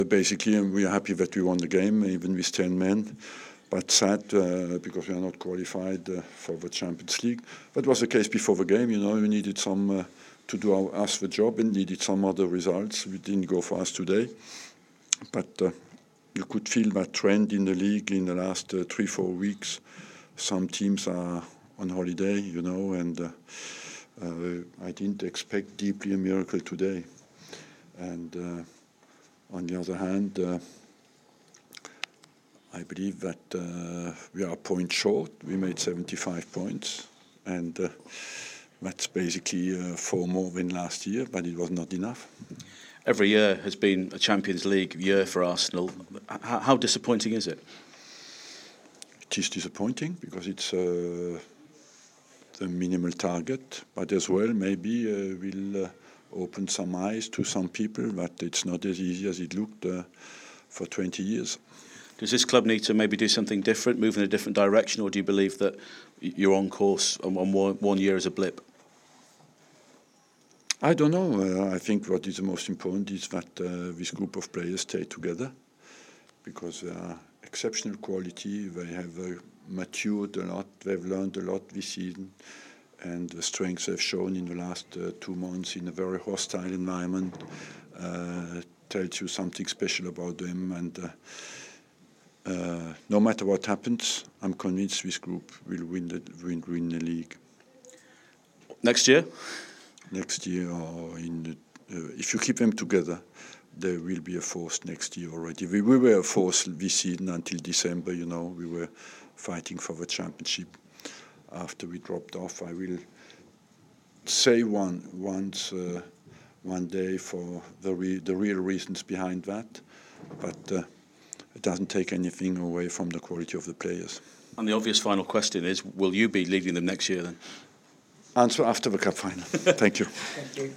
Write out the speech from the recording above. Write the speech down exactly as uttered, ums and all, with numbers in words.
Basically, we are happy that we won the game, even with ten men. But sad uh, because we are not qualified uh, for the Champions League. That was the case before the game. You know, we needed some uh, to do our, us the job and needed some other results. We didn't go for us today, but uh, you could feel that trend in the league in the last uh, three, four weeks. Some teams are on holiday, you know, and uh, uh, I didn't expect deeply a miracle today. And uh, on the other hand. Uh, I believe that uh, we are a point short. We made seventy-five points, and uh, that's basically uh, four more than last year, but it was not enough. Every year has been a Champions League year for Arsenal. How, how disappointing is it? It is disappointing because it's uh, the minimal target, but as well maybe uh, we'll uh, open some eyes to some people that it's not as easy as it looked uh, for twenty years. Does this club need to maybe do something different, move in a different direction, or do you believe that you're on course and one, one year is a blip? I don't know. Uh, I think what is the most important is that uh, this group of players stay together because they are exceptional quality. They have uh, matured a lot. They've learned a lot this season. And the strengths they've shown in the last uh, two months in a very hostile environment uh, tells you something special about them. And uh, Uh, no matter what happens, I'm convinced this group will win the win, win the league. Next year? Next year, or in the, uh, if you keep them together, there will be a force next year already. We, we were a force this season until December, you know. We were fighting for the championship. After we dropped off, I will say one once uh, one day for the re the real reasons behind that, but. Uh, It doesn't take anything away from the quality of the players. And the obvious final question is, will you be leading them next year then? Answer after the cup final. Thank you. Thank you.